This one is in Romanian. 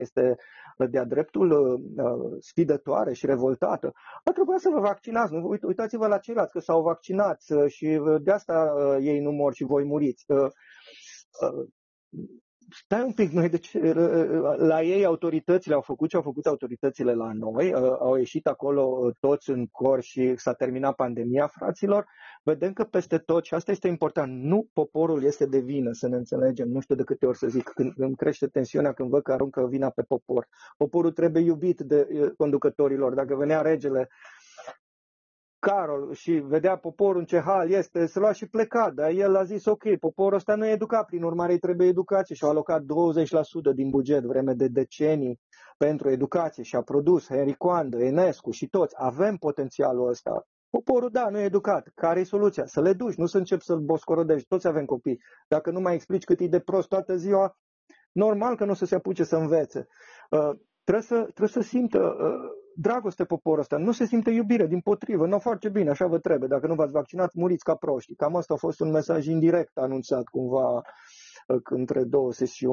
este de-a dreptul sfidătoare și revoltată, ar trebui să vă vaccinați. Nu? Uitați-vă la ceilalți că s-au vaccinat și de asta ei nu mor și voi muriți. Stai un pic, noi la ei autoritățile au făcut ce au făcut autoritățile la noi, au ieșit acolo toți în cor și s-a terminat pandemia, fraților. Vedem că peste tot, și asta este important, nu poporul este de vină, să ne înțelegem, nu știu de câte ori să zic, când îmi crește tensiunea când văd că aruncă vina pe popor. Poporul trebuie iubit de conducătorilor. Dacă venea regele Carol și vedea poporul în ce hal este, se lua și pleca, dar el a zis ok, poporul ăsta nu e educat, prin urmare îi trebuie educație și a alocat 20% din buget vreme de decenii pentru educație și a produs Henri Coandă, Enescu și toți. Avem potențialul ăsta. Poporul, da, nu e educat. Care e soluția? Să le duci, nu să începi să-l boscorodești. Toți avem copii. Dacă nu mai explici cât e de prost toată ziua, normal că nu o să se apuce să învețe. Trebuie să simtă dragoste poporul ăsta, nu se simte iubire, dimpotrivă, nu face bine, așa vă trebuie, dacă nu v-ați vaccinat, muriți ca proști. Cam asta a fost un mesaj indirect anunțat cumva între două sesiuni.